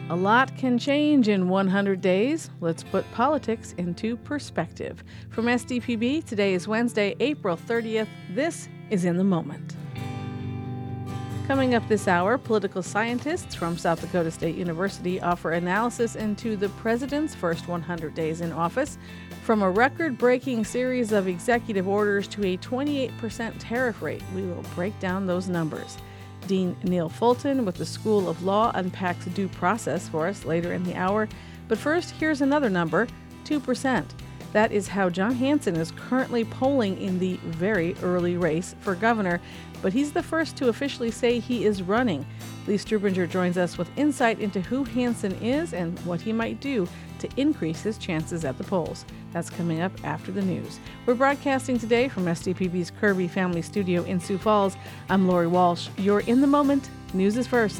A lot can change in 100 days. Let's put politics into perspective. From SDPB, today is Wednesday, April 30th. This is In the Moment. Coming up this hour, political scientists from South Dakota State University offer analysis into the president's first 100 days in office, from a record-breaking series of executive orders to a 28% tariff rate. We will break down those numbers. Dean Neil Fulton with the School of Law unpacks due process for us later in the hour. But first, here's another number, 2%. That is how John Hanson is currently polling in the very early race for governor, but he's the first to officially say he is running. Lee Strubinger joins us with insight into who Hanson is and what he might do to increase his chances at the polls. That's coming up after the news. We're broadcasting today from SDPB's Kirby Family Studio in Sioux Falls. I'm Lori Walsh. You're In the Moment. News is first.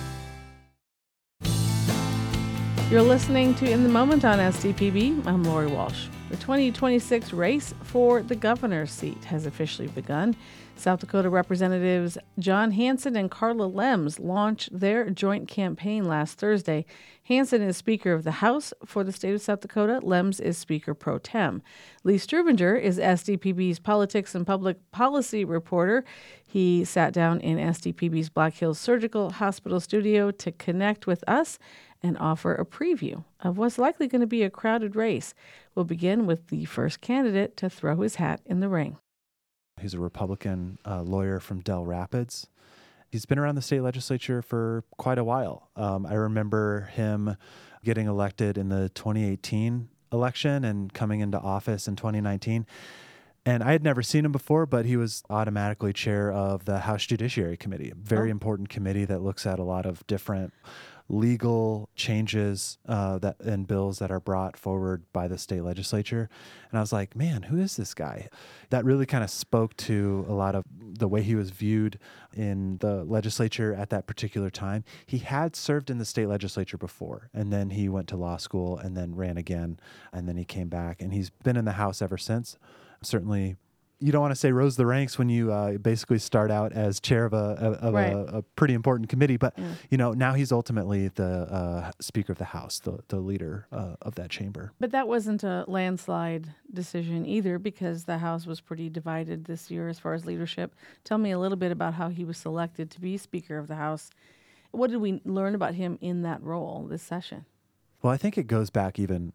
You're listening to In the Moment on SDPB. I'm Lori Walsh. The 2026 race for the governor's seat has officially begun. South Dakota Representatives John Hanson and Carla Lems launched their joint campaign last Thursday. Hanson is Speaker of the House for the state of South Dakota. Lems is Speaker pro tem. Lee Strubinger is SDPB's politics and public policy reporter. He sat down in SDPB's Black Hills Surgical Hospital studio to connect with us and offer a preview of what's likely going to be a crowded race. We'll begin with the first candidate to throw his hat in the ring. He's a Republican lawyer from Dell Rapids. He's been around the state legislature for quite a while. I remember him getting elected in the 2018 election and coming into office in 2019. And I had never seen him before, but he was automatically chair of the House Judiciary Committee, a very important committee that looks at a lot of different legal changes and bills that are brought forward by the state legislature. And I was like, man, who is this guy? That really kind of spoke to a lot of the way he was viewed in the legislature at that particular time. He had served in the state legislature before, and then he went to law school and then ran again, and then he came back, and he's been in the House ever since. Certainly, you don't want to say rose the ranks when you basically start out as chair of a pretty important committee, but now he's ultimately the Speaker of the House, the leader of that chamber. But that wasn't a landslide decision either, because the House was pretty divided this year as far as leadership. Tell me a little bit about how he was selected to be Speaker of the House. What did we learn about him in that role this session? Well, I think it goes back even,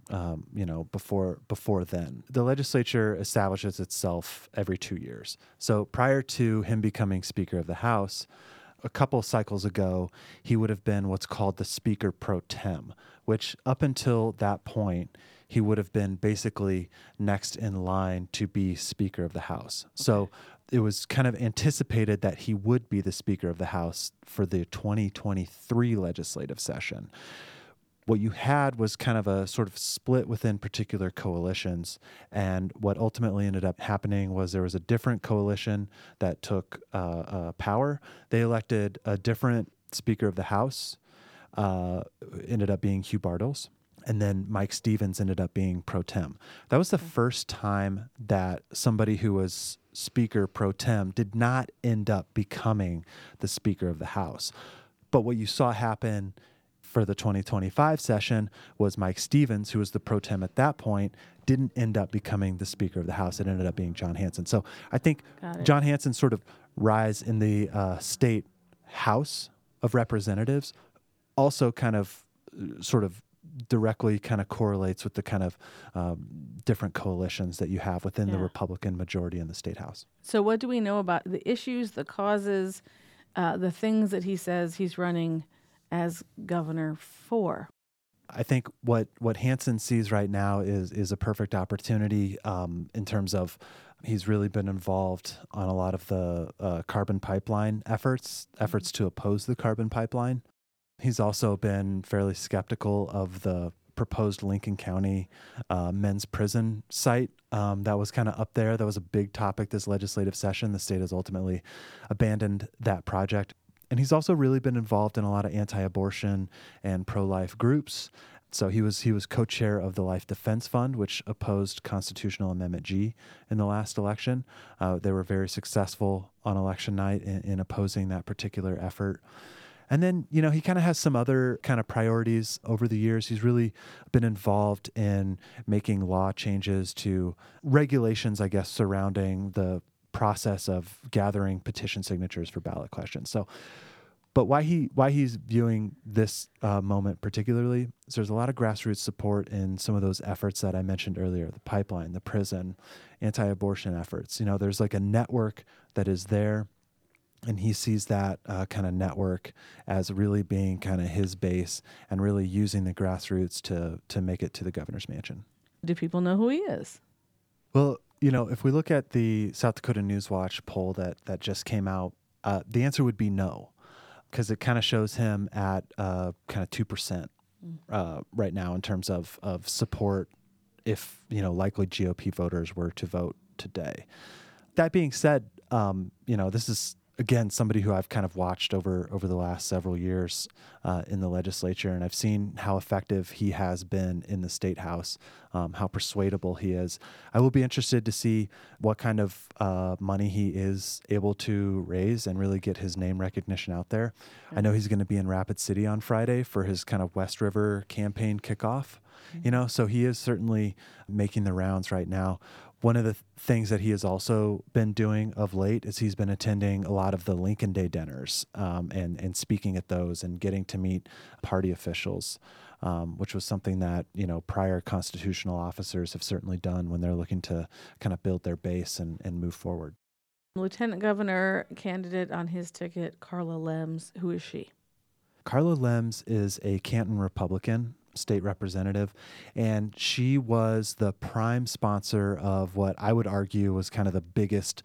before then. The legislature establishes itself every 2 years. So prior to him becoming Speaker of the House, a couple cycles ago, he would have been what's called the Speaker pro tem, which up until that point, he would have been basically next in line to be Speaker of the House. Okay. So it was kind of anticipated that he would be the Speaker of the House for the 2023 legislative session. What you had was kind of a sort of split within particular coalitions. And what ultimately ended up happening was there was a different coalition that took power. They elected a different Speaker of the House, ended up being Hugh Bartels. And then Mike Stevens ended up being pro tem. That was the first time that somebody who was Speaker pro tem did not end up becoming the Speaker of the House. But what you saw happen for the 2025 session was Mike Stevens, who was the pro tem at that point, didn't end up becoming the Speaker of the House. It ended up being John Hanson. So I think John Hanson's sort of rise in the state House of Representatives also kind of sort of directly kind of correlates with the kind of different coalitions that you have within the Republican majority in the state House. So what do we know about the issues, the causes, the things that he says he's running as governor for? I think what Hanson sees right now is a perfect opportunity in terms of he's really been involved on a lot of the carbon pipeline efforts to oppose the carbon pipeline. He's also been fairly skeptical of the proposed Lincoln County men's prison site. That was kind of up there. That was a big topic this legislative session. The state has ultimately abandoned that project. And he's also really been involved in a lot of anti-abortion and pro-life groups. So he was co-chair of the Life Defense Fund, which opposed Constitutional Amendment G in the last election. They were very successful on election night in opposing that particular effort. And then, he kind of has some other kind of priorities over the years. He's really been involved in making law changes to regulations, I guess, surrounding the process of gathering petition signatures for ballot questions. So, but why he's viewing this moment particularly is there's a lot of grassroots support in some of those efforts that I mentioned earlier, the pipeline, the prison, anti-abortion efforts. There's like a network that is there. And he sees that kind of network as really being kind of his base and really using the grassroots to make it to the governor's mansion. Do people know who he is? Well, if we look at the South Dakota Newswatch poll that just came out, the answer would be no, because it kind of shows him at kind of 2% right now in terms of support if, likely GOP voters were to vote today. That being said, this is, again, somebody who I've kind of watched over the last several years in the legislature, and I've seen how effective he has been in the state house, how persuadable he is. I will be interested to see what kind of money he is able to raise and really get his name recognition out there. I know he's going to be in Rapid City on Friday for his kind of West River campaign kickoff, so he is certainly making the rounds right now. One of the things that he has also been doing of late is he's been attending a lot of the Lincoln Day dinners and speaking at those and getting to meet party officials, which was something that, prior constitutional officers have certainly done when they're looking to kind of build their base and move forward. Lieutenant Governor candidate on his ticket, Carla Lems. Who is she? Carla Lems is a Canton Republican state representative, and she was the prime sponsor of what I would argue was kind of the biggest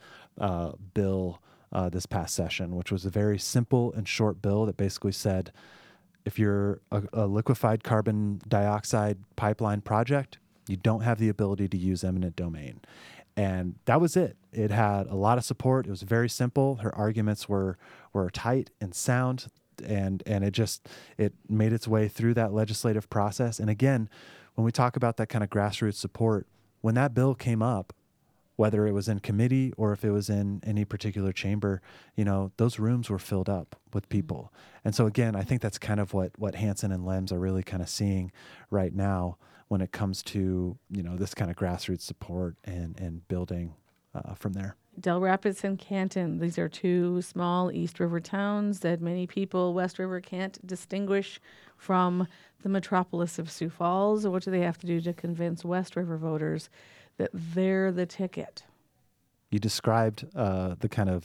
bill this past session, which was a very simple and short bill that basically said, if you're a liquefied carbon dioxide pipeline project, you don't have the ability to use eminent domain. And that was it. It had a lot of support. It was very simple. Her arguments were tight and sound. And it made its way through that legislative process. And again, when we talk about that kind of grassroots support, when that bill came up, whether it was in committee or if it was in any particular chamber, those rooms were filled up with people. And so again, I think that's kind of what Hansen and Lems are really kind of seeing right now when it comes to, this kind of grassroots support and building from there. Del Rapids and Canton. These are two small East River towns that many people West River can't distinguish from the metropolis of Sioux Falls. What do they have to do to convince West River voters that they're the ticket? You described the kind of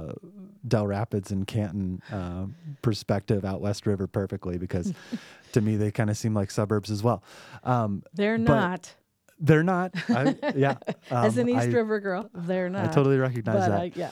Del Rapids and Canton perspective out West River perfectly, because to me they kind of seem like suburbs as well. They're not. They're not. As an East River girl, they're not. I totally recognize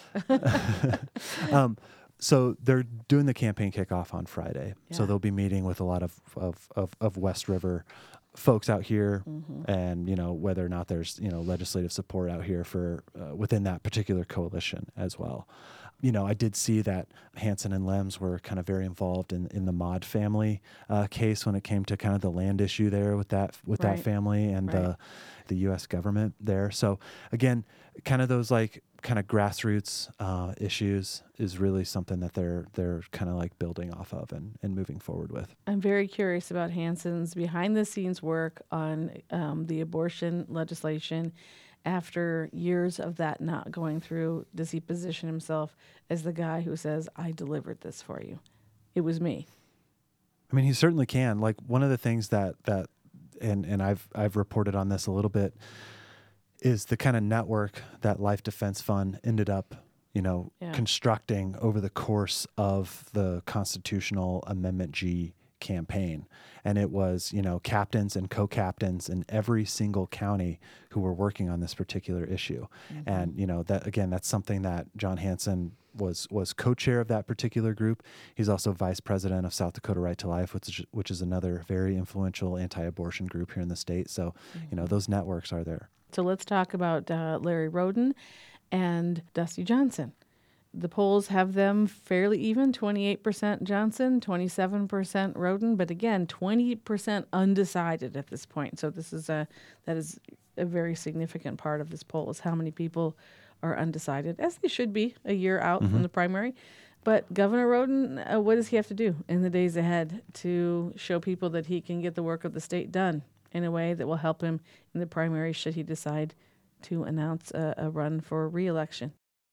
that. So they're doing the campaign kickoff on Friday. Yeah. So they'll be meeting with a lot of West River folks out here, and whether or not there's legislative support out here for within that particular coalition as well. I did see that Hansen and Lems were kind of very involved in the Maude family case when it came to kind of the land issue there with that family and the U.S. government there. So again, kind of those kind of grassroots issues is really something that they're kind of like building off of and moving forward with. I'm very curious about Hansen's behind the scenes work on the abortion legislation. After years of that not going through, does he position himself as the guy who says, I delivered this for you? It was me. I mean, he certainly can. Like, one of the things that and I've reported on this a little bit is the kind of network that Life Defense Fund ended up, constructing over the course of the Constitutional Amendment G campaign. And it was, captains and co-captains in every single county who were working on this particular issue. And, that's something that John Hansen was co-chair of that particular group. He's also vice president of South Dakota Right to Life, which is another very influential anti-abortion group here in the state. So, those networks are there. So let's talk about Larry Roden and Dusty Johnson. The polls have them fairly even, 28% Johnson, 27% Roden, but again, 20% undecided at this point. So that is a very significant part of this poll, is how many people are undecided, as they should be a year out from the primary. But Governor Roden, what does he have to do in the days ahead to show people that he can get the work of the state done in a way that will help him in the primary should he decide to announce a run for re-election?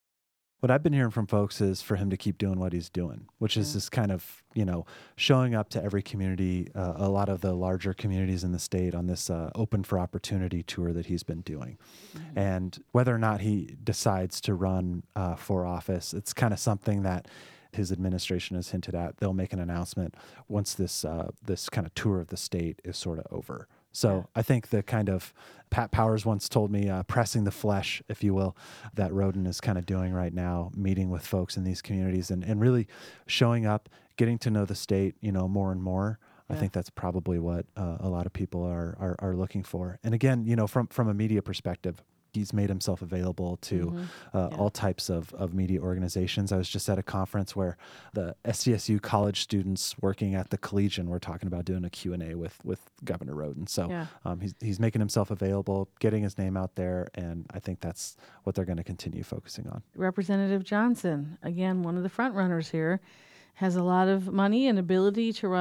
What I've been hearing from folks is for him to keep doing what he's doing, which is this kind of, showing up to every community, a lot of the larger communities in the state on this Open for Opportunity tour that he's been doing. Mm-hmm. And whether or not he decides to run for office, it's kind of something that his administration has hinted at. They'll make an announcement once this kind of tour of the state is sort of over. So I think the kind of Pat Powers once told me, pressing the flesh, if you will, that Roden is kind of doing right now, meeting with folks in these communities and really showing up, getting to know the state, more and more. I think that's probably what a lot of people are looking for. And again, from a media perspective, he's made himself available to all types of media organizations. I was just at a conference where the SDSU college students working at the Collegian were talking about doing a Q&A with Governor Roden. So he's making himself available, getting his name out there, and I think that's what they're going to continue focusing on. Representative Johnson, again, one of the front runners here, has a lot of money and ability to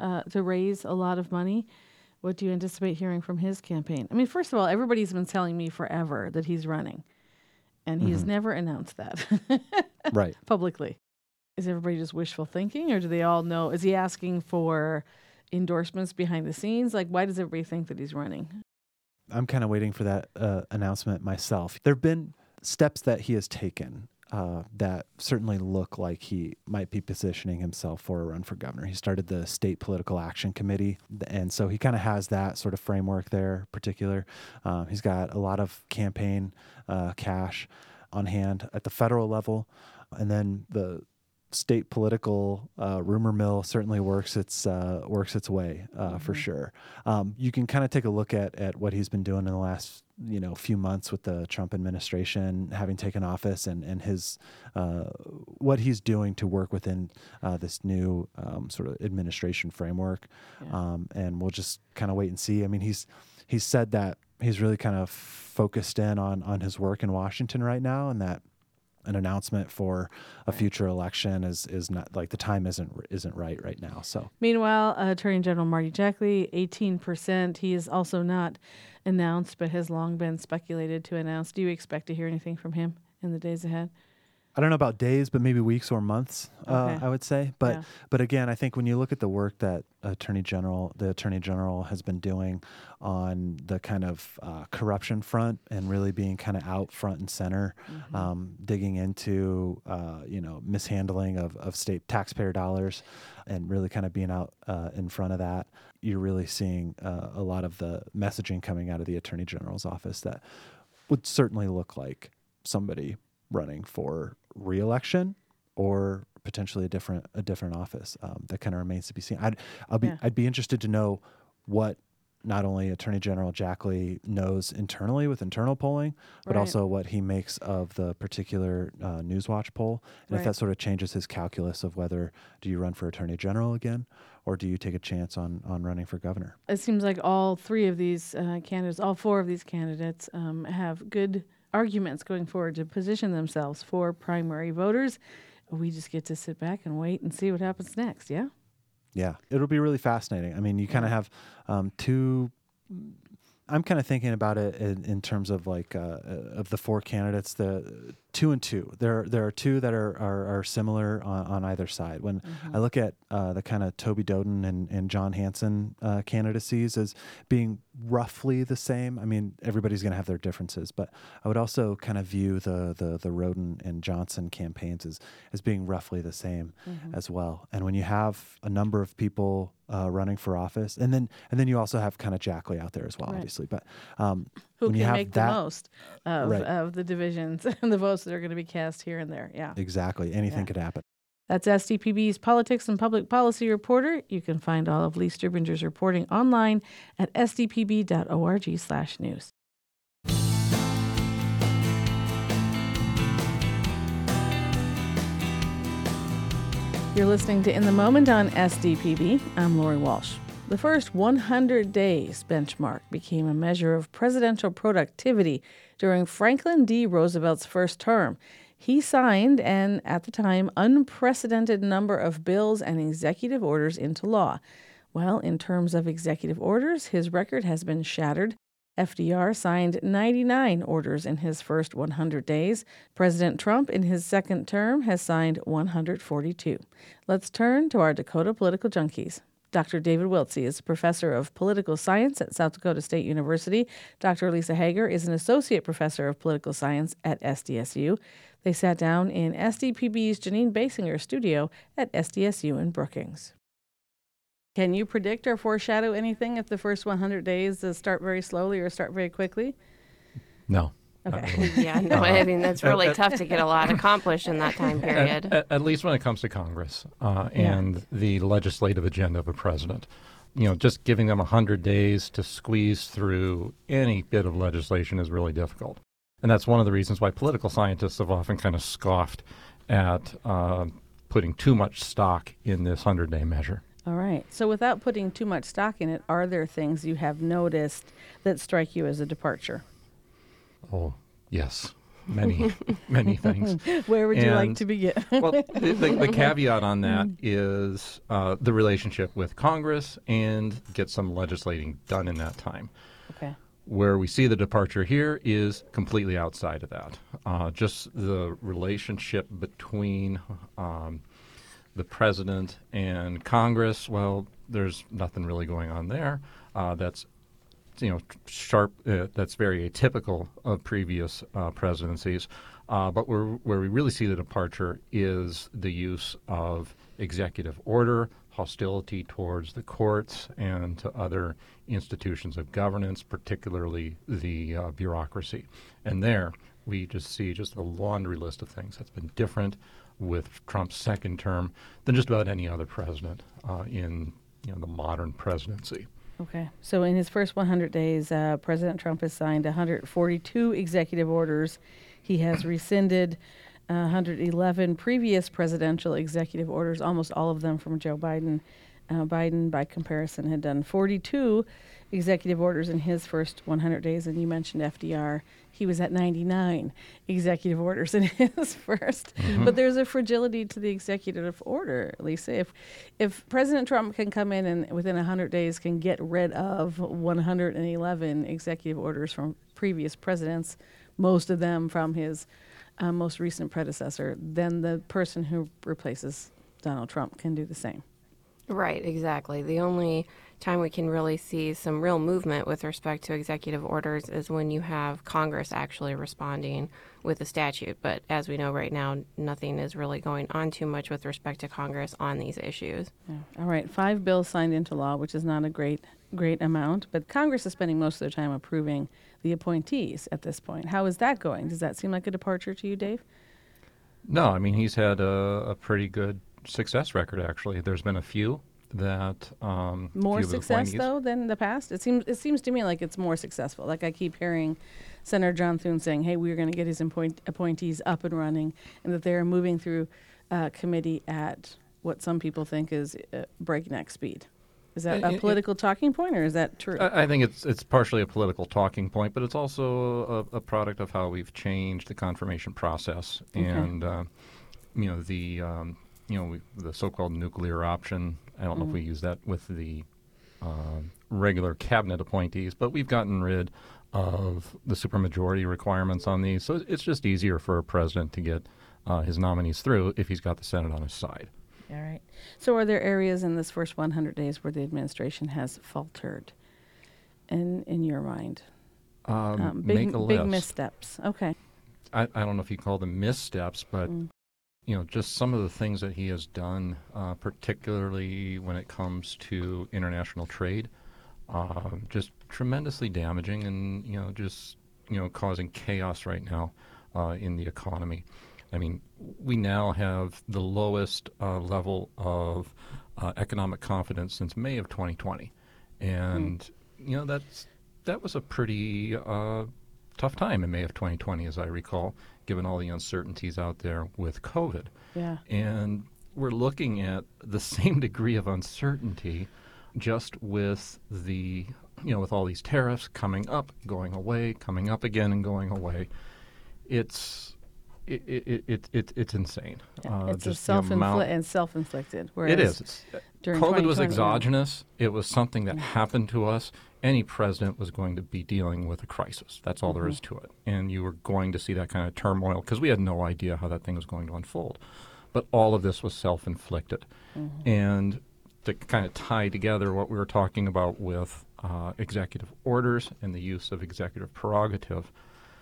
raise a lot of money. What do you anticipate hearing from his campaign? I mean, first of all, everybody's been telling me forever that he's running, and he has never announced that right publicly. Is everybody just wishful thinking, or do they all know? Is he asking for endorsements behind the scenes? Like, why does everybody think that he's running? I'm kind of waiting for that announcement myself. There have been steps that he has taken that certainly look like he might be positioning himself for a run for governor. He started the State Political Action Committee, and so he kind of has that sort of framework there, particular. He's got a lot of campaign cash on hand at the federal level, and then the state political rumor mill certainly works its way for sure. You can kind of take a look at what he's been doing in the last few months with the Trump administration having taken office, and his what he's doing to work within this new sort of administration framework. And we'll just kind of wait and see. I mean, he's said that he's really kind of focused in on his work in Washington right now, and that an announcement for a future election is not, like, the time isn't right now. So meanwhile, Attorney General Marty Jackley, 18%. He is also not announced, but has long been speculated to announce. Do you expect to hear anything from him in the days ahead? I don't know about days, but maybe weeks or months, I would say. But again, I think when you look at the work that the Attorney General has been doing on the kind of corruption front and really being kind of out front and center, digging into mishandling of state taxpayer dollars, and really kind of being out in front of that, you're really seeing a lot of the messaging coming out of the Attorney General's office that would certainly look like somebody running for re-election or potentially a different office. That kind of remains to be seen. I'd be interested to know what not only Attorney General Jackley knows internally with internal polling, but also what he makes of the particular Newswatch poll, and if that sort of changes his calculus of whether do you run for Attorney General again, or do you take a chance on running for governor. It seems like all four of these candidates have good arguments going forward to position themselves for primary voters. We just get to sit back and wait and see what happens next. Yeah, it'll be really fascinating. I mean, you kind of have two. I'm kind of thinking about it in terms of like of the four candidates, the 2 and 2. There are two that are similar on either side. When I look at the kind of Toby Doden and John Hanson candidacies as being roughly the same. I mean, everybody's going to have their differences, but I would also kind of view the Roden and Johnson campaigns as being roughly the same as well. And when you have a number of people running for office, and then you also have kind of Jackley out there as well, obviously. But who can make the most of the divisions and the votes that are going to be cast here and there. Yeah, exactly. Anything could happen. That's SDPB's Politics and Public Policy Reporter. You can find all of Lee Stribinger's reporting online at sdpb.org/news. You're listening to In the Moment on SDPB. I'm Lori Walsh. The first 100 days benchmark became a measure of presidential productivity during Franklin D. Roosevelt's first term. He signed an, at the time, unprecedented number of bills and executive orders into law. Well, in terms of executive orders, his record has been shattered. FDR signed 99 orders in his first 100 days. President Trump, in his second term, has signed 142. Let's turn to our Dakota Political Junkies. Dr. David Wiltse is a professor of political science at South Dakota State University. Dr. Lisa Hager is an associate professor of political science at SDSU. They sat down in SDPB's Janine Basinger studio at SDSU in Brookings. Can you predict or foreshadow anything if the first 100 days start very slowly or start very quickly? No. Okay. Yeah, no, I mean, that's really tough to get a lot accomplished in that time period. At least when it comes to Congress and the legislative agenda of a president. Just giving them 100 days to squeeze through any bit of legislation is really difficult. And that's one of the reasons why political scientists have often kind of scoffed at putting too much stock in this 100-day measure. All right. So without putting too much stock in it, are there things you have noticed that strike you as a departure? Oh, yes. Many, many things. Where would you like to begin? Well, the caveat on that is the relationship with Congress and get some legislating done in that time. Okay. Where we see the departure here is completely outside of that. Just the relationship between the president and Congress, well, there's nothing really going on there. That's sharp. That's very atypical of previous presidencies. But where we really see the departure is the use of executive order, hostility towards the courts and to other institutions of governance, particularly the bureaucracy. And there we just see just a laundry list of things that's been different with Trump's second term than just about any other president in the modern presidency. Okay. So in his first 100 days, President Trump has signed 142 executive orders. He has rescinded 111 previous presidential executive orders, almost all of them from Joe Biden. Biden, by comparison, had done 42 executive orders in his first 100 days, and you mentioned FDR. He was at 99 executive orders in his first. Mm-hmm. But there's a fragility to the executive order, Lisa. If President Trump can come in and within 100 days can get rid of 111 executive orders from previous presidents, most of them from his most recent predecessor, then the person who replaces Donald Trump can do the same. Right, exactly. The only time we can really see some real movement with respect to executive orders is when you have Congress actually responding with a statute. But as we know right now, nothing is really going on too much with respect to Congress on these issues. Yeah. All right, 5 bills signed into law, which is not a great amount, but Congress is spending most of their time approving the appointees at this point. How is that going? Does that seem like a departure to you, Dave? No, I mean, he's had a pretty good success record, actually. There's been a few that more success though than the past. It seems to me like it's more successful. Like I keep hearing Senator John Thune saying, "Hey, we're going to get his appointees up and running," and that they're moving through committee at what some people think is breakneck speed. Is that a political talking point, or is that true? I think it's partially a political talking point, but it's also a product of how we've changed the confirmation process and the so-called nuclear option. I don't know if we use that with the regular cabinet appointees, but we've gotten rid of the supermajority requirements on these. So it's just easier for a president to get his nominees through if he's got the Senate on his side. All right. So are there areas in this first 100 days where the administration has faltered in your mind? Make a list. Big missteps. Okay. I don't know if you call them missteps, but just some of the things that he has done, particularly when it comes to international trade, just tremendously damaging and, causing chaos right now in the economy. I mean, we now have the lowest level of economic confidence since May of 2020. And, that was a pretty tough time in May of 2020, as I recall, given all the uncertainties out there with COVID. Yeah. And we're looking at the same degree of uncertainty just with with all these tariffs coming up, going away, coming up again and going away. It's It's insane. It's just self-inflicted. It is. During COVID was 2020, exogenous. It was something that happened to us. Any president was going to be dealing with a crisis. That's all there is to it. And you were going to see that kind of turmoil because we had no idea how that thing was going to unfold. But all of this was self-inflicted. And to kind of tie together what we were talking about with executive orders and the use of executive prerogative,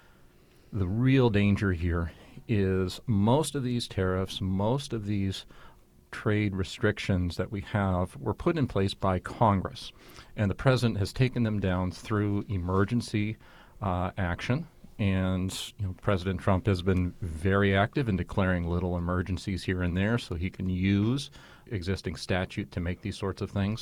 the real danger here is most of these tariffs, most of these trade restrictions that we have were put in place by Congress. And the president has taken them down through emergency action. And President Trump has been very active in declaring little emergencies here and there so he can use existing statute to make these sorts of things.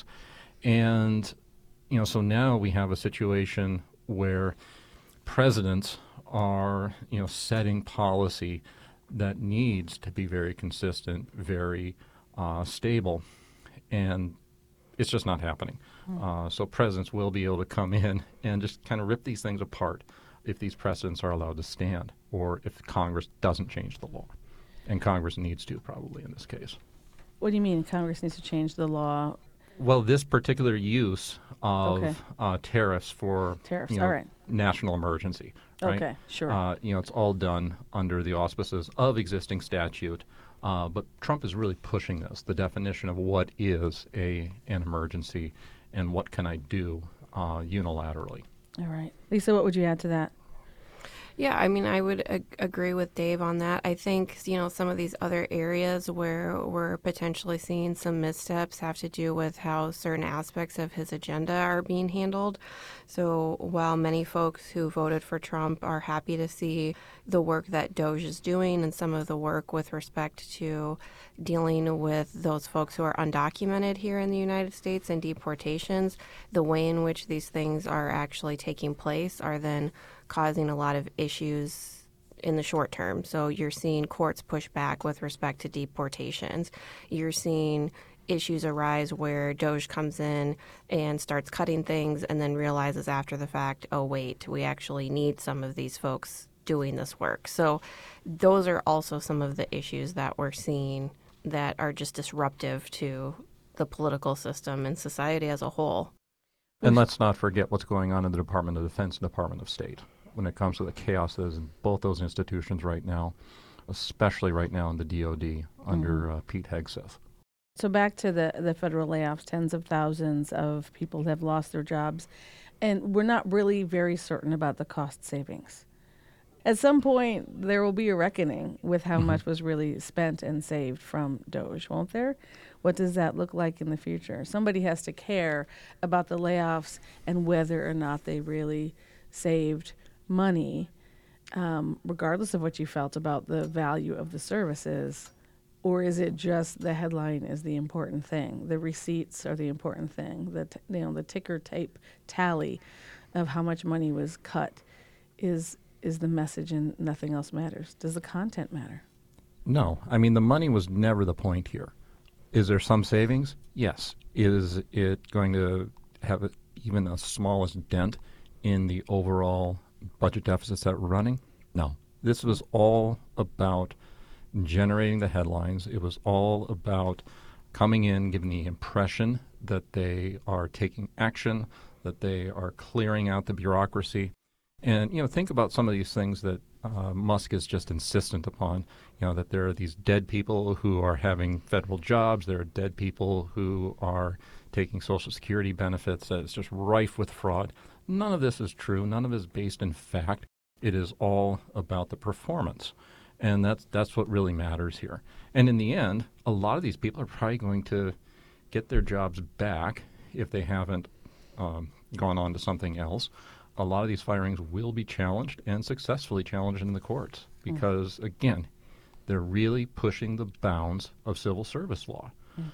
And, so now we have a situation where presidents are, setting policy that needs to be very consistent, very stable, and it's just not happening. So presidents will be able to come in and just kind of rip these things apart if these precedents are allowed to stand, or if Congress doesn't change the law. And Congress needs to, probably, in this case. What do you mean Congress needs to change the law? Well, this particular use of tariffs for all right. national emergency. Right? Okay, sure. It's all done under the auspices of existing statute. But Trump is really pushing this, the definition of what is an emergency and what can I do unilaterally. All right. Lisa, what would you add to that? Yeah, I mean, I would agree with Dave on that. I think, some of these other areas where we're potentially seeing some missteps have to do with how certain aspects of his agenda are being handled. So while many folks who voted for Trump are happy to see the work that DOJ is doing and some of the work with respect to dealing with those folks who are undocumented here in the United States and deportations, the way in which these things are actually taking place are then causing a lot of issues in the short term. So you're seeing courts push back with respect to deportations. You're seeing issues arise where DOJ comes in and starts cutting things and then realizes after the fact, oh, wait, we actually need some of these folks doing this work. So those are also some of the issues that we're seeing that are just disruptive to the political system and society as a whole. And let's not forget what's going on in the Department of Defense and Department of State when it comes to the chaos that is in both those institutions right now, especially right now in the DOD under Pete Hegseth. So back to the federal layoffs, tens of thousands of people have lost their jobs, and we're not really very certain about the cost savings. At some point, there will be a reckoning with how much was really spent and saved from DOJ, won't there? What does that look like in the future? Somebody has to care about the layoffs and whether or not they really saved money, regardless of what you felt about the value of the services. Or is it just the headline is the important thing? The receipts are the important thing. The ticker tape tally of how much money was cut is the message, and nothing else matters. Does the content matter? No. I mean, the money was never the point here. Is there some savings? Yes. Is it going to have even the smallest dent in the overall budget deficits that we're running? No. This was all about generating the headlines. It was all about coming in, giving the impression that they are taking action, that they are clearing out the bureaucracy. And, think about some of these things that Musk is just insistent upon, that there are these dead people who are having federal jobs. There are dead people who are taking Social Security benefits. That it's just rife with fraud. None of this is true. None of it is based in fact. It is all about the performance. And that's what really matters here. And in the end, a lot of these people are probably going to get their jobs back if they haven't gone on to something else. A lot of these firings will be challenged and successfully challenged in the courts because, again, they're really pushing the bounds of civil service law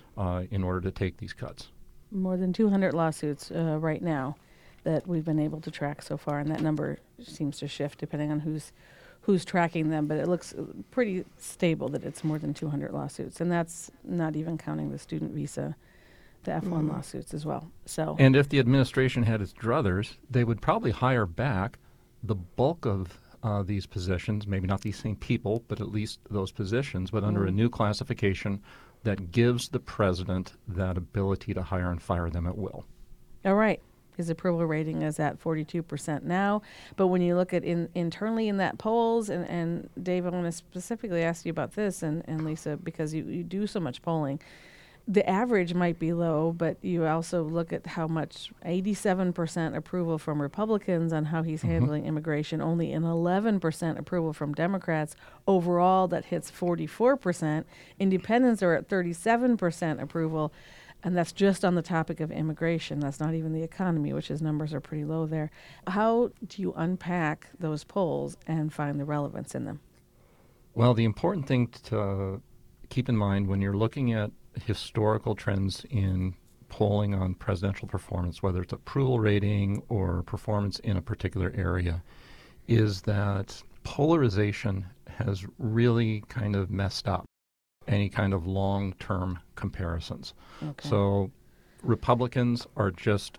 in order to take these cuts. More than 200 lawsuits right now that we've been able to track so far, and that number seems to shift depending on who's tracking them, but it looks pretty stable that it's more than 200 lawsuits, and that's not even counting the student visa, the F1 lawsuits as well. So, and if the administration had its druthers, they would probably hire back the bulk of these positions, maybe not these same people, but at least those positions, but under a new classification that gives the president that ability to hire and fire them at will. All right. His approval rating is at 42% now. But when you look at internally in that polls, and Dave, I want to specifically ask you about this, and Lisa, because you do so much polling, the average might be low, but you also look at how much 87% approval from Republicans on how he's handling immigration, only an 11% approval from Democrats. Overall, that hits 44%. Independents are at 37% approval. And that's just on the topic of immigration. That's not even the economy, which his numbers are pretty low there. How do you unpack those polls and find the relevance in them? Well, the important thing to keep in mind when you're looking at historical trends in polling on presidential performance, whether it's approval rating or performance in a particular area, is that polarization has really kind of messed up any kind of long-term comparisons. Okay. So Republicans are just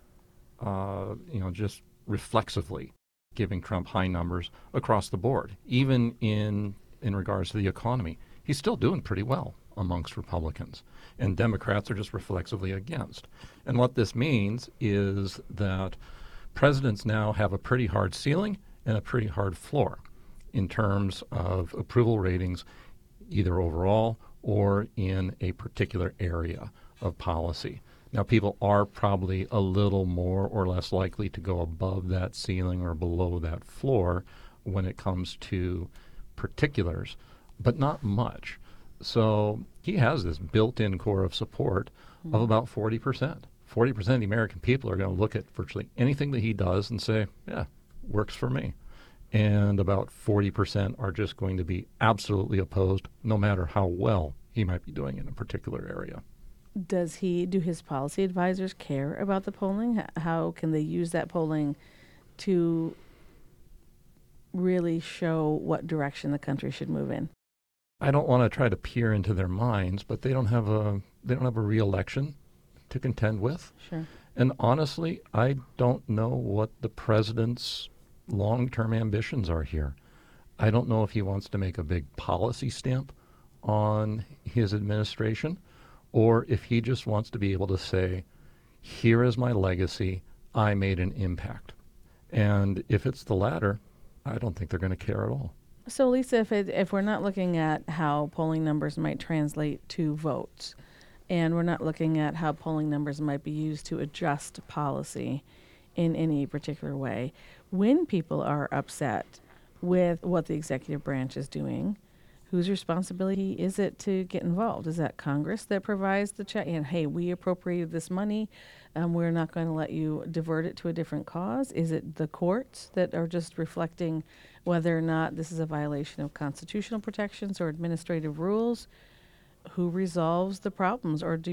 reflexively giving Trump high numbers across the board, even in regards to the economy. He's still doing pretty well amongst Republicans, and Democrats are just reflexively against. And what this means is that presidents now have a pretty hard ceiling and a pretty hard floor in terms of approval ratings, either overall or in a particular area of policy. Now, people are probably a little more or less likely to go above that ceiling or below that floor when it comes to particulars, but not much. So he has this built-in core of support of about 40%. 40% of the American people are going to look at virtually anything that he does and say, yeah, works for me. And about 40% are just going to be absolutely opposed, no matter how well he might be doing in a particular area. Do his policy advisors care about the polling? How can they use that polling to really show what direction the country should move in? I don't want to try to peer into their minds, but they don't have a re-election to contend with. Sure. And honestly, I don't know what the president's long-term ambitions are here. I don't know if he wants to make a big policy stamp on his administration, or if he just wants to be able to say, here is my legacy, I made an impact. And if it's the latter, I don't think they're going to care at all. So, Lisa, if we're not looking at how polling numbers might translate to votes, and we're not looking at how polling numbers might be used to adjust policy in any particular way, when people are upset with what the executive branch is doing, whose responsibility is it to get involved? Is that Congress that provides the check? And hey, we appropriated this money. We're not going to let you divert it to a different cause. Is it the courts that are just reflecting whether or not this is a violation of constitutional protections or administrative rules? Who resolves the problems, or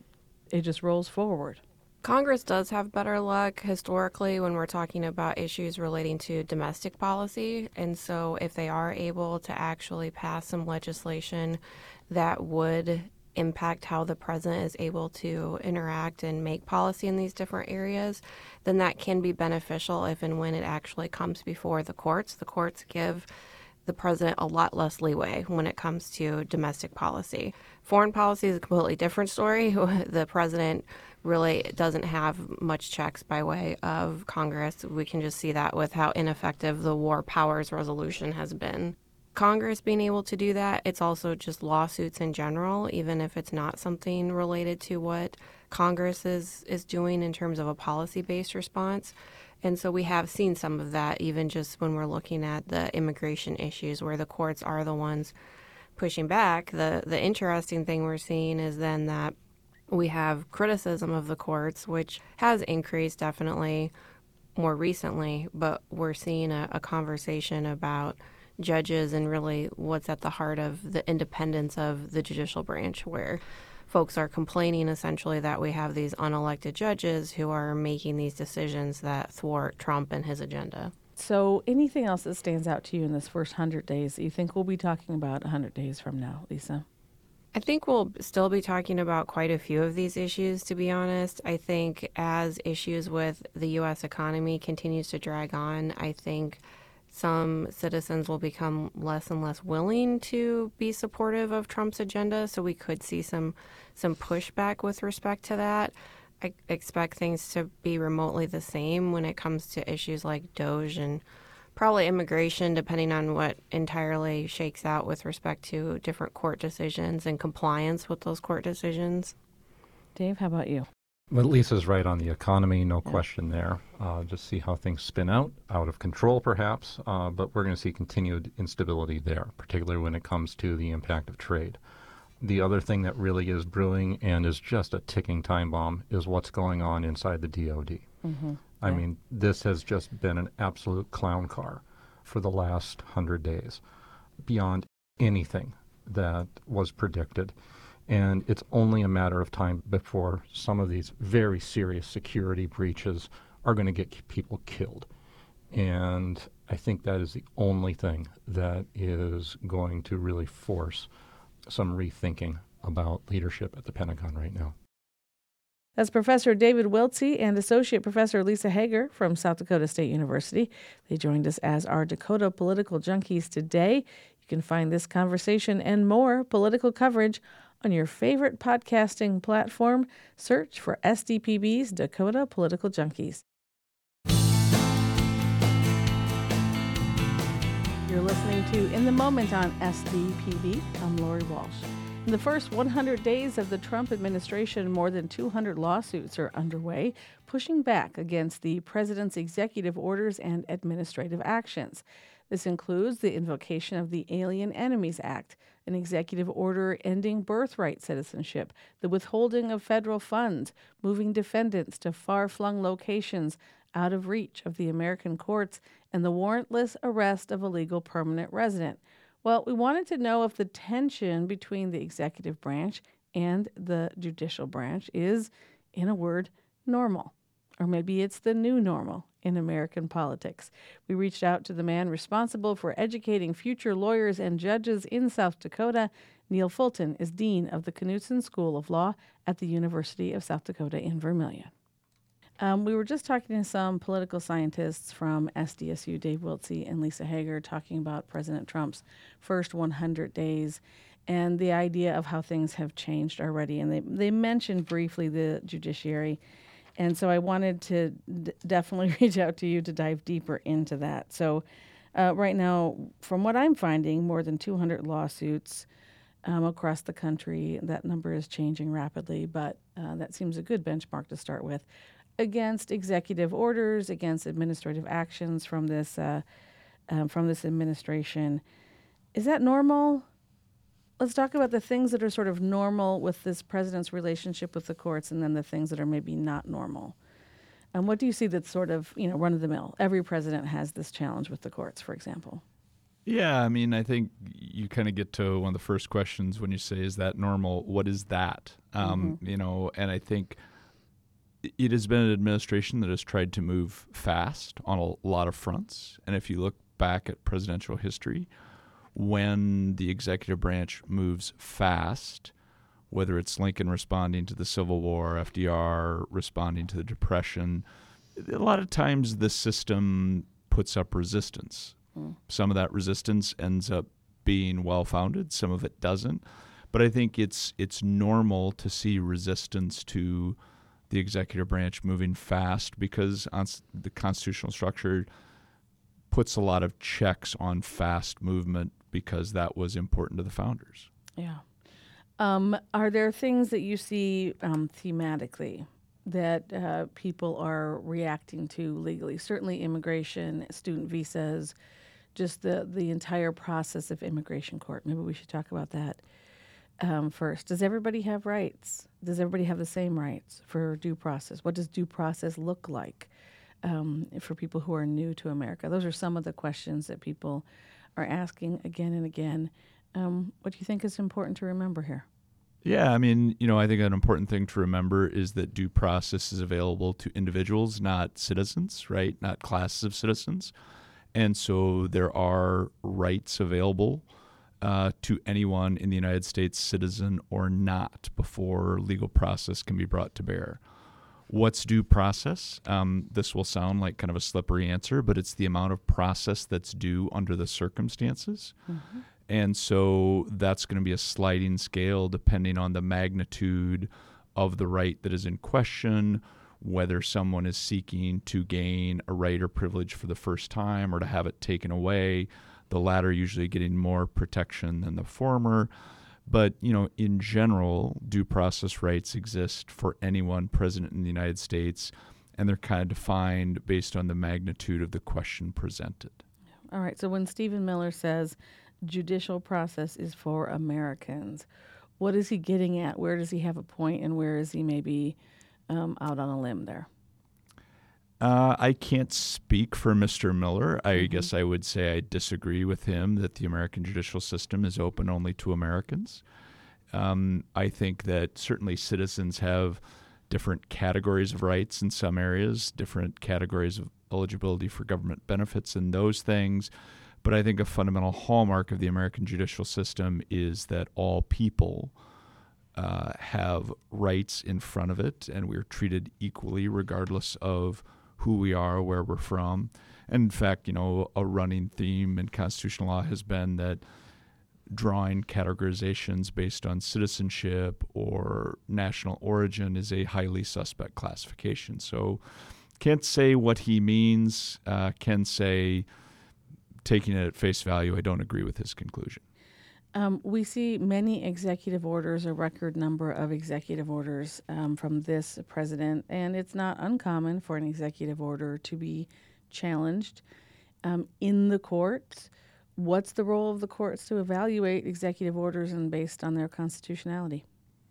it just rolls forward? Congress does have better luck historically when we're talking about issues relating to domestic policy. And so if they are able to actually pass some legislation that would impact how the president is able to interact and make policy in these different areas, then that can be beneficial if and when it actually comes before the courts. The courts give the president a lot less leeway when it comes to domestic policy. Foreign policy is a completely different story. The president really doesn't have much checks by way of Congress. We can just see that with how ineffective the War Powers Resolution has been. Congress being able to do that, it's also just lawsuits in general, even if it's not something related to what Congress is doing in terms of a policy-based response. And so we have seen some of that even just when we're looking at the immigration issues where the courts are the ones pushing back. The interesting thing we're seeing is then that we have criticism of the courts, which has increased definitely more recently, but we're seeing a conversation about judges and really what's at the heart of the independence of the judicial branch, where folks are complaining essentially that we have these unelected judges who are making these decisions that thwart Trump and his agenda. So anything else that stands out to you in this first 100 days that you think we'll be talking about 100 days from now, Lisa? I think we'll still be talking about quite a few of these issues, to be honest. I think as issues with the U.S. economy continues to drag on, I think some citizens will become less and less willing to be supportive of Trump's agenda. So we could see some pushback with respect to that. I expect things to be remotely the same when it comes to issues like DOJ and probably immigration, depending on what entirely shakes out with respect to different court decisions and compliance with those court decisions. Dave, how about you? Well, Lisa's right on the economy, no question there. Just see how things spin out of control perhaps, but we're going to see continued instability there, particularly when it comes to the impact of trade. The other thing that really is brewing and is just a ticking time bomb is what's going on inside the DOD. Mm-hmm. I mean, this has just been an absolute clown car for the last 100 days, beyond anything that was predicted. And it's only a matter of time before some of these very serious security breaches are going to get people killed. And I think that is the only thing that is going to really force some rethinking about leadership at the Pentagon right now. That's Professor David Wiltse and Associate Professor Lisa Hager from South Dakota State University. They joined us as our Dakota Political Junkies today. You can find this conversation and more political coverage on your favorite podcasting platform. Search for SDPB's Dakota Political Junkies. You're listening to In the Moment on SDPB. I'm Lori Walsh. In the first 100 days of the Trump administration, more than 200 lawsuits are underway, pushing back against the president's executive orders and administrative actions. This includes the invocation of the Alien Enemies Act, an executive order ending birthright citizenship, the withholding of federal funds, moving defendants to far-flung locations out of reach of the American courts, and the warrantless arrest of a legal permanent resident. Well, we wanted to know if the tension between the executive branch and the judicial branch is, in a word, normal. Or maybe it's the new normal in American politics. We reached out to the man responsible for educating future lawyers and judges in South Dakota. Neil Fulton is Dean of the Knudsen School of Law at the University of South Dakota in Vermilion. We were just talking to some political scientists from SDSU, Dave Wiltse and Lisa Hager, talking about President Trump's first 100 days and the idea of how things have changed already. And they mentioned briefly the judiciary. And so I wanted to definitely reach out to you to dive deeper into that. So right now, from what I'm finding, more than 200 lawsuits across the country. That number is changing rapidly, but that seems a good benchmark to start with, against executive orders, against administrative actions from this administration. Is that normal? Let's talk about the things that are sort of normal with this president's relationship with the courts, and then the things that are maybe not normal. And what do you see that's sort of, run of the mill? Every president has this challenge with the courts, for example. Yeah, I mean, I think you kind of get to one of the first questions when you say, is that normal? What is that? And I think it has been an administration that has tried to move fast on a lot of fronts. And if you look back at presidential history, when the executive branch moves fast, whether it's Lincoln responding to the Civil War, FDR responding to the Depression, a lot of times the system puts up resistance. Some of that resistance ends up being well-founded, some of it doesn't. But I think it's normal to see resistance to the executive branch moving fast because the constitutional structure puts a lot of checks on fast movement because that was important to the founders. Yeah. Are there things that you see thematically that people are reacting to legally? Certainly immigration, student visas, just the entire process of immigration court. Maybe we should talk about that first. Does everybody have rights? Does everybody have the same rights for due process? What does due process look like for people who are new to America? Those are some of the questions that people are asking again and again. What do you think is important to remember here? Yeah, I mean, I think an important thing to remember is that due process is available to individuals, not citizens, right? Not classes of citizens. And so there are rights available to anyone in the United States, citizen or not, before legal process can be brought to bear. What's due process? This will sound like kind of a slippery answer, but it's the amount of process that's due under the circumstances. Mm-hmm. And so that's going to be a sliding scale depending on the magnitude of the right that is in question, whether someone is seeking to gain a right or privilege for the first time or to have it taken away, the latter usually getting more protection than the former. But, in general, due process rights exist for anyone present in the United States, and they're kind of defined based on the magnitude of the question presented. All right. So when Stephen Miller says judicial process is for Americans, what is he getting at? Where does he have a point, and where is he maybe out on a limb there? I can't speak for Mr. Miller. I guess I would say I disagree with him that the American judicial system is open only to Americans. I think that certainly citizens have different categories of rights in some areas, different categories of eligibility for government benefits and those things. But I think a fundamental hallmark of the American judicial system is that all people have rights in front of it, and we're treated equally regardless of who we are, where we're from. And in fact, a running theme in constitutional law has been that drawing categorizations based on citizenship or national origin is a highly suspect classification. So can't say what he means, can say, taking it at face value, I don't agree with his conclusion. We see many executive orders, a record number of executive orders from this president, and it's not uncommon for an executive order to be challenged in the courts. What's the role of the courts to evaluate executive orders and based on their constitutionality?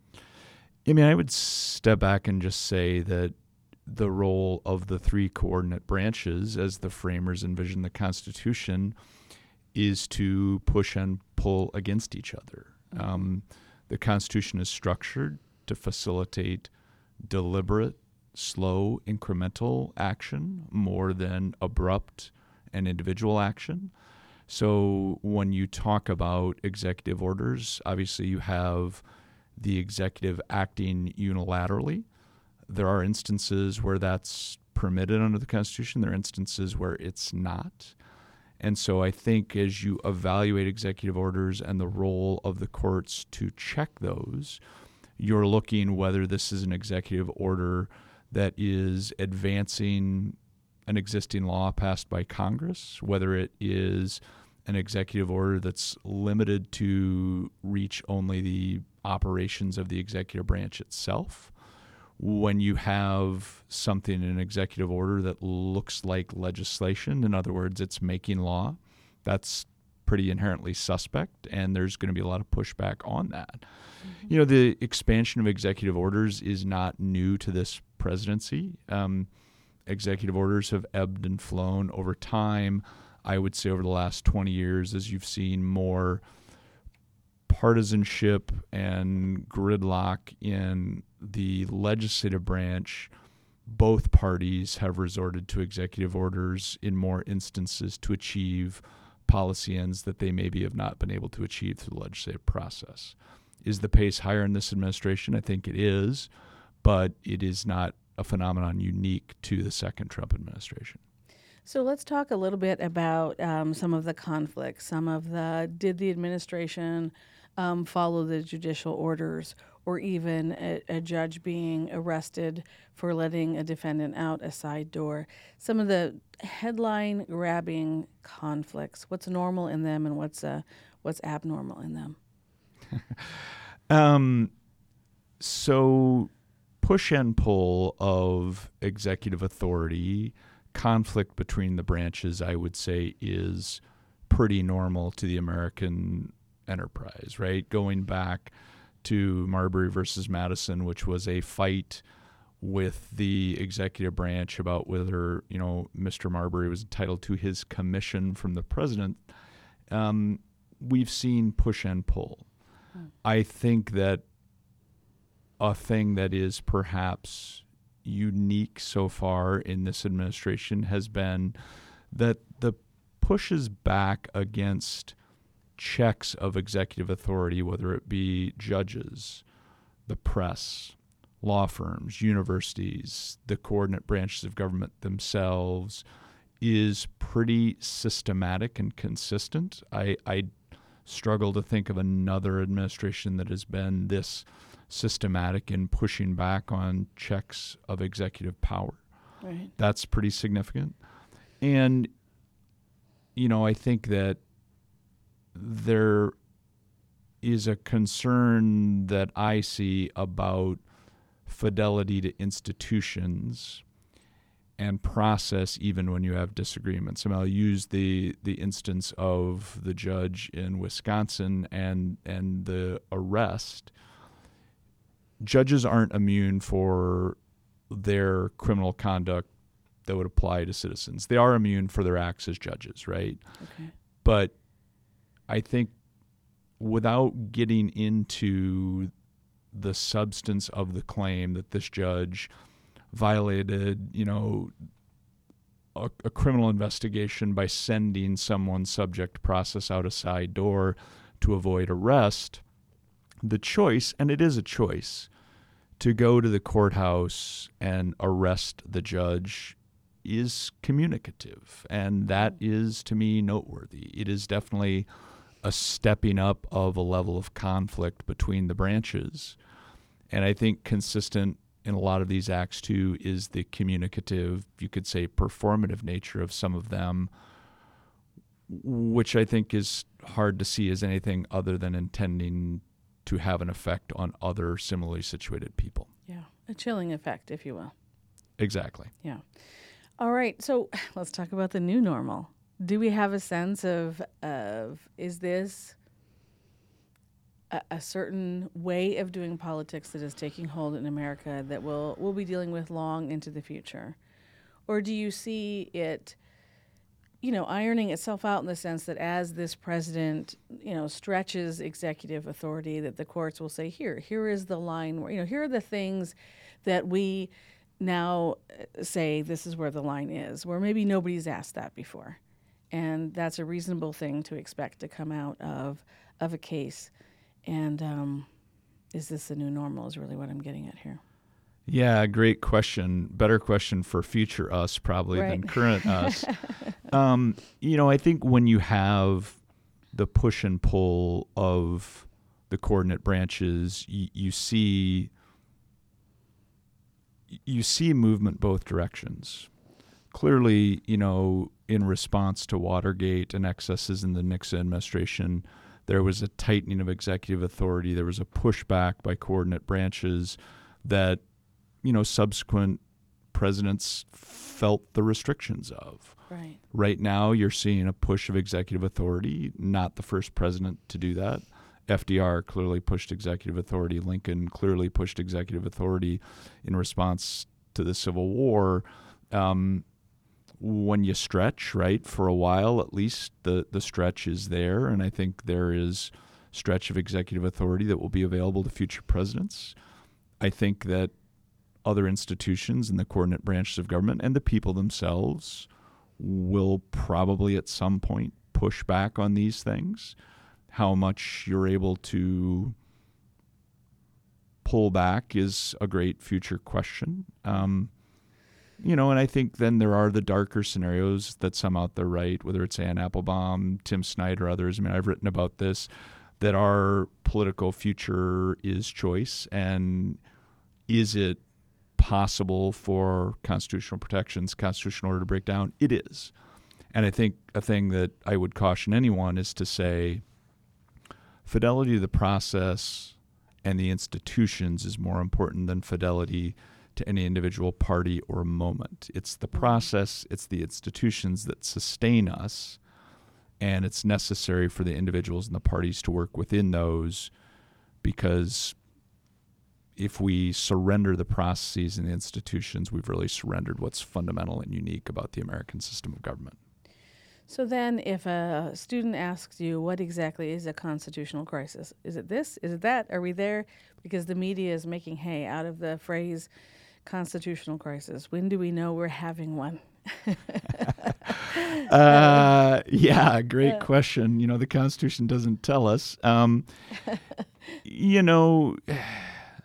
I would step back and just say that the role of the three coordinate branches, as the framers envisioned the Constitution, is to push and pull against each other. The Constitution is structured to facilitate deliberate, slow, incremental action more than abrupt and individual action. So when you talk about executive orders, obviously you have the executive acting unilaterally. There are instances where that's permitted under the Constitution. There are instances where it's not. And so I think as you evaluate executive orders and the role of the courts to check those, you're looking whether this is an executive order that is advancing an existing law passed by Congress, whether it is an executive order that's limited to reach only the operations of the executive branch itself. When you have something in an executive order that looks like legislation, in other words, it's making law, that's pretty inherently suspect, and there's going to be a lot of pushback on that. The expansion of executive orders is not new to this presidency. Executive orders have ebbed and flown over time. I would say over the last 20 years, as you've seen more partisanship and gridlock in the legislative branch, both parties have resorted to executive orders in more instances to achieve policy ends that they maybe have not been able to achieve through the legislative process. Is the pace higher in this administration? I think it is, but it is not a phenomenon unique to the second Trump administration. So let's talk a little bit about some of the conflicts, did the administration follow the judicial orders, or even a judge being arrested for letting a defendant out a side door. Some of the headline-grabbing conflicts, what's normal in them and what's abnormal in them? So push and pull of executive authority, conflict between the branches, I would say, is pretty normal to the American enterprise, right? Going back to Marbury versus Madison, which was a fight with the executive branch about whether, Mr. Marbury was entitled to his commission from the president. We've seen push and pull. I think that a thing that is perhaps unique so far in this administration has been that the pushes back against checks of executive authority, whether it be judges, the press, law firms, universities, the coordinate branches of government themselves is pretty systematic and consistent. I struggle to think of another administration that has been this systematic in pushing back on checks of executive power. Right. That's pretty significant. And, I think that there is a concern that I see about fidelity to institutions and process even when you have disagreements. I mean, I'll use the instance of the judge in Wisconsin and the arrest. Judges aren't immune for their criminal conduct that would apply to citizens. They are immune for their acts as judges, right? Okay. But I think without getting into the substance of the claim that this judge violated, a criminal investigation by sending someone subject to process out a side door to avoid arrest, the choice, and it is a choice, to go to the courthouse and arrest the judge is communicative. And that is, to me, noteworthy. It is definitely a stepping up of a level of conflict between the branches. And I think consistent in a lot of these acts, too, is the communicative, you could say performative nature of some of them, which I think is hard to see as anything other than intending to have an effect on other similarly situated people. Yeah, a chilling effect, if you will. Exactly. Yeah. All right, so let's talk about the new normal. Do we have a sense of is this a certain way of doing politics that is taking hold in America that we'll be dealing with long into the future? Or do you see it, ironing itself out in the sense that as this president, stretches executive authority, that the courts will say, here is the line where, here are the things that we now say this is where the line is, where maybe nobody's asked that before. And that's a reasonable thing to expect to come out of a case. And is this the new normal is really what I'm getting at here. Yeah, great question. Better question for future us probably Right. than current us. I think when you have the push and pull of the coordinate branches, you see movement both directions. Clearly, in response to Watergate and excesses in the Nixon administration, there was a tightening of executive authority. There was a pushback by coordinate branches that, subsequent presidents felt the restrictions of. Right. Right now, you're seeing a push of executive authority, not the first president to do that. FDR clearly pushed executive authority. Lincoln clearly pushed executive authority in response to the Civil War. When you stretch, right, for a while, at least the stretch is there. And I think there is stretch of executive authority that will be available to future presidents. I think that other institutions and the coordinate branches of government and the people themselves will probably at some point push back on these things. How much you're able to pull back is a great future question. And I think then there are the darker scenarios that some out there write, whether it's Ann Applebaum, Tim Snyder, others. I mean, I've written about this, that our political future is choice. And is it possible for constitutional protections, constitutional order to break down? It is. And I think a thing that I would caution anyone is to say fidelity to the process and the institutions is more important than fidelity to any individual party or moment. It's the process, it's the institutions that sustain us, and it's necessary for the individuals and the parties to work within those, because if we surrender the processes and the institutions, we've really surrendered what's fundamental and unique about the American system of government. So then if a student asks you what exactly is a constitutional crisis, is it this? Is it that? Are we there? Because the media is making hay out of the phrase constitutional crisis. When do we know we're having one? Yeah, great question. The Constitution doesn't tell us.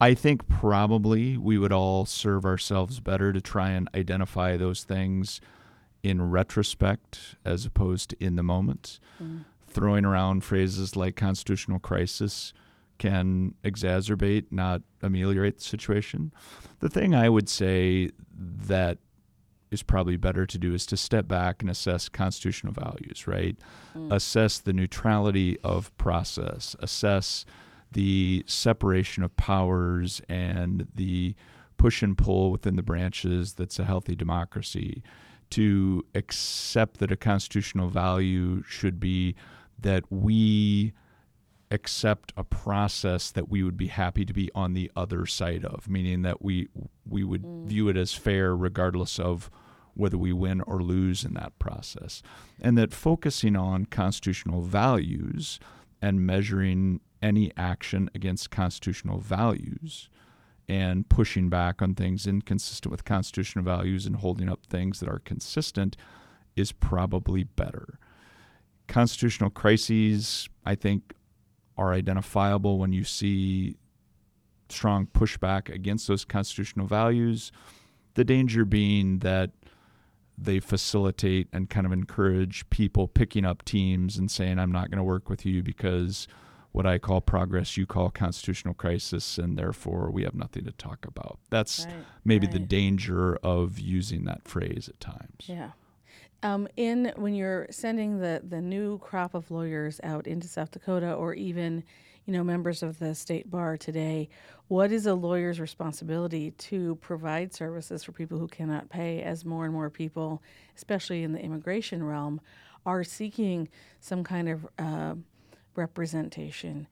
I think probably we would all serve ourselves better to try and identify those things in retrospect as opposed to in the moment. Throwing around phrases like constitutional crisis can exacerbate, not ameliorate the situation. The thing I would say that is probably better to do is to step back and assess constitutional values, right? Assess the neutrality of process, assess the separation of powers and the push and pull within the branches that's a healthy democracy, to accept that a constitutional value should be that we accept a process that we would be happy to be on the other side of, meaning that we would view it as fair regardless of whether we win or lose in that process. And that focusing on constitutional values and measuring any action against constitutional values and pushing back on things inconsistent with constitutional values and holding up things that are consistent is probably better. Constitutional crises, I think, are identifiable when you see strong pushback against those constitutional values. The danger being that they facilitate and kind of encourage people picking up teams and saying, I'm not going to work with you because what I call progress, you call constitutional crisis, and therefore we have nothing to talk about. That's maybe the danger of using that phrase at times. Yeah. When you're sending the new crop of lawyers out into South Dakota, or even, members of the state bar today, what is a lawyer's responsibility to provide services for people who cannot pay, as more and more people, especially in the immigration realm, are seeking some kind of representation?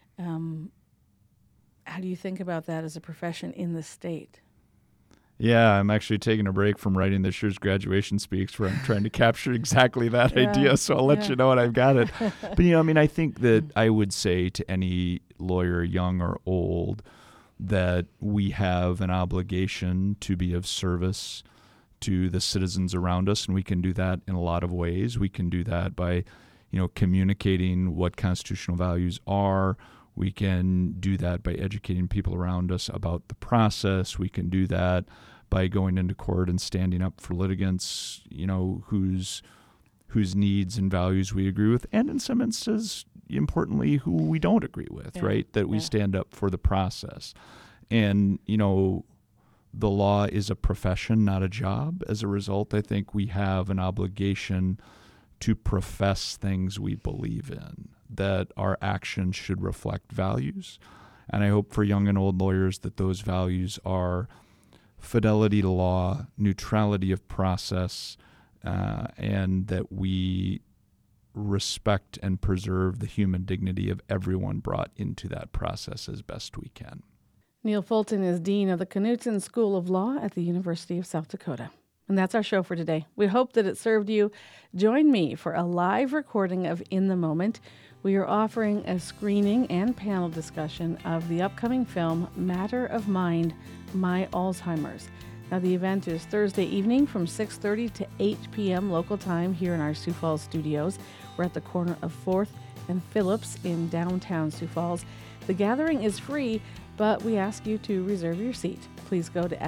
How do you think about that as a profession in the state? Yeah, I'm actually taking a break from writing this year's graduation speech where I'm trying to capture exactly that idea, so I'll let you know when I've got it. But, I think that I would say to any lawyer, young or old, that we have an obligation to be of service to the citizens around us, and we can do that in a lot of ways. We can do that by, communicating what constitutional values are. We can do that by educating people around us about the process. We can do that by going into court and standing up for litigants, whose needs and values we agree with, and in some instances, importantly, who we don't agree with, right? That we stand up for the process. And, the law is a profession, not a job. As a result, I think we have an obligation to profess things we believe in, that our actions should reflect values. And I hope for young and old lawyers that those values are fidelity to law, neutrality of process, and that we respect and preserve the human dignity of everyone brought into that process as best we can. Neil Fulton is Dean of the Knutson School of Law at the University of South Dakota. And that's our show for today. We hope that it served you. Join me for a live recording of In the Moment. We are offering a screening and panel discussion of the upcoming film Matter of Mind, My Alzheimer's. Now, the event is Thursday evening from 6:30 to 8 p.m. local time here in our Sioux Falls studios. We're at the corner of 4th and Phillips in downtown Sioux Falls. The gathering is free, but we ask you to reserve your seat. Please go to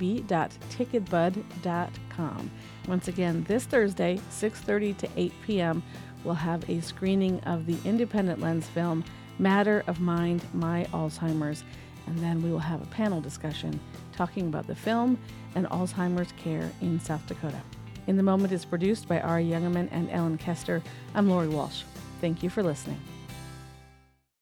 sdpb.ticketbud.com. Once again, this Thursday, 6:30 to 8 p.m., we'll have a screening of the Independent Lens film, Matter of Mind, My Alzheimer's, and then we will have a panel discussion talking about the film and Alzheimer's care in South Dakota. In the Moment is produced by Ari Youngerman and Ellen Kester. I'm Lori Walsh. Thank you for listening.